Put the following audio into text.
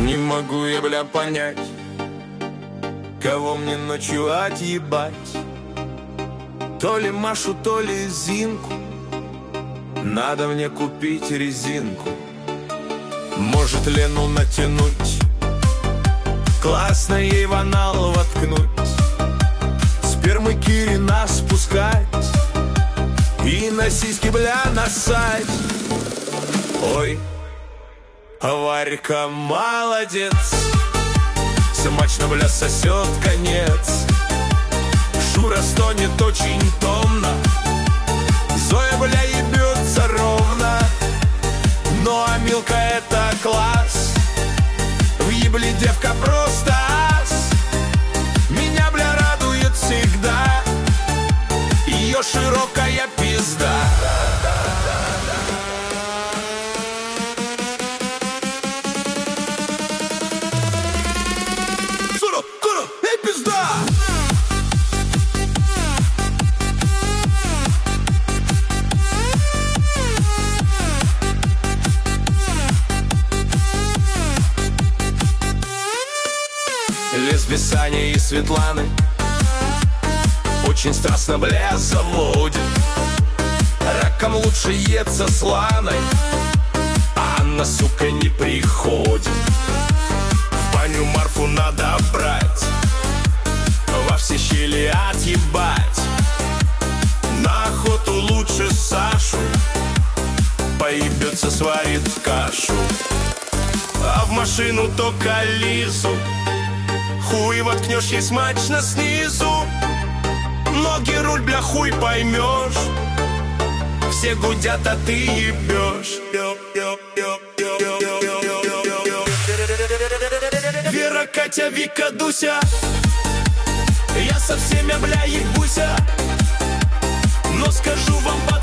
Не могу я, бля, понять, кого мне ночью отъебать. То ли Машу, то ли Зинку. Надо мне купить резинку. Может, Лену натянуть, классно ей в анал воткнуть, спермы Кирина спускать и на сиськи, бля, насать. Ой, Варька молодец, смачно, бля, сосет конец. Шура стонет очень томно, Зоя, бля, ебется ровно. Ну а Милка это класс, в ебле девка просто ас. Меня, бля, радует всегда ее широкая пизда. Эй, пизда! Лесбис Ани и Светланы очень страстно, бля, заводит. Раком лучше ется с Ланой, а Анна, сука, не приходит. В баню Марфу надо брать, во все щели отъебать. На охоту лучше Сашу, поебется, сварит кашу. А в машину только Лизу, хуй воткнешь ей смачно снизу. Ноги, руль, бля, хуй поймешь. Все гудят, а ты ебешь. Вера, Катя, Вика, Дуся, я со всеми, бля, ебуся. Но скажу вам,